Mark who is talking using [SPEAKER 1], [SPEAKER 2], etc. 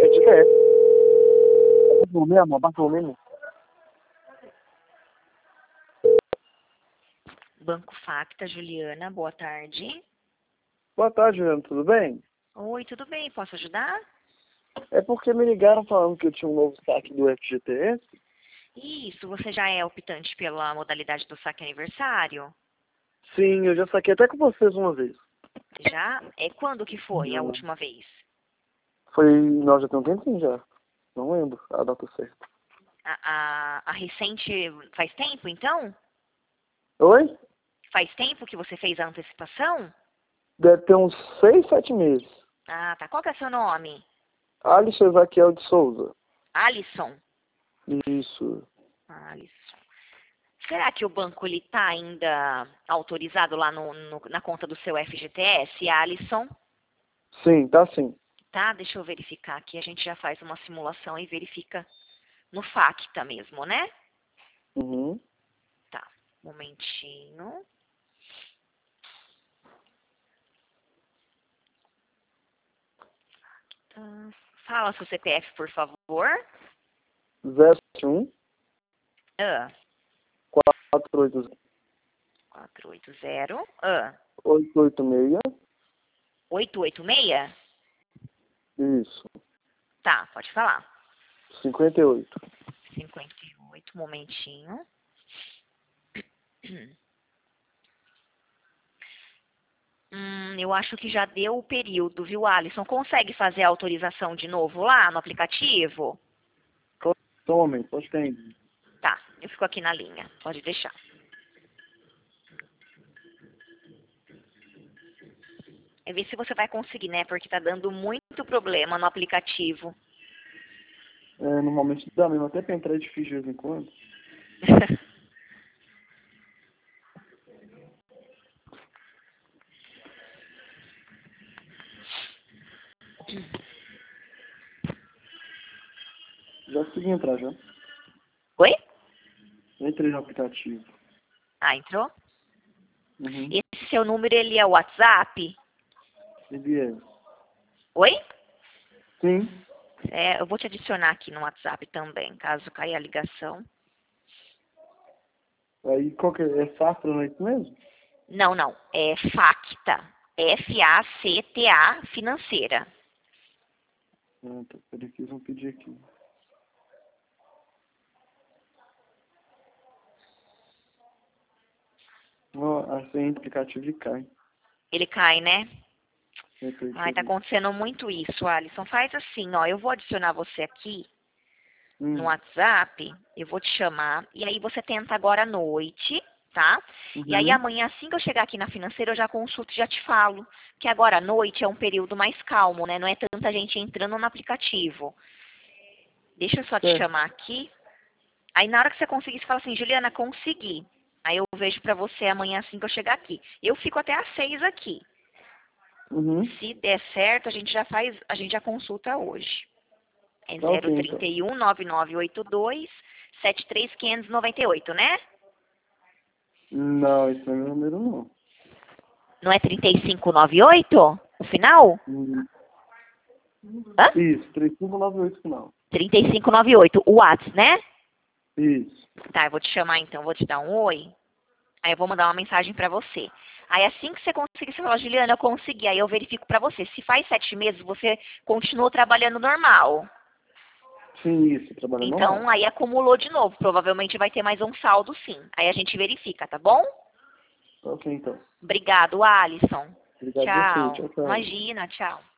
[SPEAKER 1] FGTS. Baixou mesmo, baixou mesmo.
[SPEAKER 2] Banco Facta, Juliana, boa tarde.
[SPEAKER 1] Boa tarde, Juliana, tudo bem?
[SPEAKER 2] Oi, tudo bem? Posso ajudar?
[SPEAKER 1] É porque me ligaram falando que eu tinha um novo saque do FGTS.
[SPEAKER 2] Isso, você já é optante pela modalidade do saque aniversário?
[SPEAKER 1] Sim, eu já saquei até com vocês uma vez.
[SPEAKER 2] Já? É quando que foi a última vez?
[SPEAKER 1] Nós já tem um tempinho já. Não lembro a data certa.
[SPEAKER 2] A recente, faz tempo então?
[SPEAKER 1] Oi?
[SPEAKER 2] Faz tempo que você fez a antecipação?
[SPEAKER 1] Deve ter uns 6, 7 meses.
[SPEAKER 2] Ah, tá. Qual que é seu nome?
[SPEAKER 1] Alisson Ezaquiel de Souza.
[SPEAKER 2] Alisson.
[SPEAKER 1] Isso.
[SPEAKER 2] Alisson. Será que o banco ele tá ainda autorizado lá na conta do seu FGTS, Alisson?
[SPEAKER 1] Sim, tá sim.
[SPEAKER 2] Tá? Deixa eu verificar aqui. A gente já faz uma simulação e verifica no Facta mesmo, né?
[SPEAKER 1] Uhum.
[SPEAKER 2] Tá. Momentinho. Tá. Fala seu CPF, por favor.
[SPEAKER 1] 01
[SPEAKER 2] Ah,
[SPEAKER 1] 480
[SPEAKER 2] 480.
[SPEAKER 1] 886.
[SPEAKER 2] 886?
[SPEAKER 1] Isso.
[SPEAKER 2] Tá, pode falar.
[SPEAKER 1] 58.
[SPEAKER 2] 58, momentinho. Eu acho que já deu o período, viu, Alisson? Consegue fazer a autorização de novo lá no aplicativo?
[SPEAKER 1] Tome, pode ter.
[SPEAKER 2] Tá, eu fico aqui na linha. Pode deixar. É ver se você vai conseguir, né? Porque tá dando muito problema no aplicativo.
[SPEAKER 1] É, normalmente dá mesmo, até pra entrar é difícil de vez em quando. Já consegui entrar já.
[SPEAKER 2] Oi?
[SPEAKER 1] Entrei no aplicativo.
[SPEAKER 2] Ah, entrou?
[SPEAKER 1] Uhum.
[SPEAKER 2] Esse seu número, ele é o WhatsApp?
[SPEAKER 1] Ele é.
[SPEAKER 2] Oi?
[SPEAKER 1] Sim.
[SPEAKER 2] É, eu vou te adicionar aqui no WhatsApp também, caso caia a ligação.
[SPEAKER 1] Aí qual que é? É Safra, não é isso mesmo?
[SPEAKER 2] Não, não. É Facta. Facta financeira.
[SPEAKER 1] Ah, tá. Peraí que eles vão pedir aqui. Ó, a senha do aplicativo e cai.
[SPEAKER 2] Ele cai, né?
[SPEAKER 1] Entrei, deixa
[SPEAKER 2] Ai,
[SPEAKER 1] eu
[SPEAKER 2] tá
[SPEAKER 1] ver.
[SPEAKER 2] acontecendo muito isso, Alisson. Faz assim, ó. Eu vou adicionar você aqui no
[SPEAKER 1] Hum.
[SPEAKER 2] WhatsApp. Eu vou te chamar. E aí você tenta agora à noite, tá? E aí
[SPEAKER 1] Uhum.
[SPEAKER 2] amanhã, assim que eu chegar aqui na financeira, eu já consulto e já te falo. Que agora à noite é um período mais calmo, né? Não é tanta gente entrando no aplicativo. Deixa eu só te
[SPEAKER 1] Certo.
[SPEAKER 2] chamar aqui. Aí na hora que você conseguir, você fala assim, Juliana, consegui. Aí eu vejo pra você amanhã assim que eu chegar aqui. Eu fico até às 6 aqui.
[SPEAKER 1] Uhum.
[SPEAKER 2] Se der certo, a gente já faz, a gente já consulta hoje. É
[SPEAKER 1] Tá ok, então.
[SPEAKER 2] 031 9982 73598, né?
[SPEAKER 1] Não, esse não é meu número, não.
[SPEAKER 2] Não é 3598 o final?
[SPEAKER 1] Uhum.
[SPEAKER 2] Hã?
[SPEAKER 1] Isso, 3598 final.
[SPEAKER 2] 3598, o WhatsApp, né?
[SPEAKER 1] Isso.
[SPEAKER 2] Tá, eu vou te chamar então, vou te dar um oi. Aí eu vou mandar uma mensagem pra você. Aí assim que você conseguir, você fala, Juliana, eu consegui. Aí eu verifico pra você. Se faz 7 meses, você continua trabalhando normal.
[SPEAKER 1] Sim, isso, trabalhando
[SPEAKER 2] Então,
[SPEAKER 1] normal.
[SPEAKER 2] aí acumulou de novo. Provavelmente vai ter mais um saldo, sim. Aí a gente verifica, tá bom?
[SPEAKER 1] Tá ok, então.
[SPEAKER 2] Obrigado, Alisson.
[SPEAKER 1] Obrigado a você.
[SPEAKER 2] Tchau.
[SPEAKER 1] Tchau, tchau.
[SPEAKER 2] Imagina, tchau.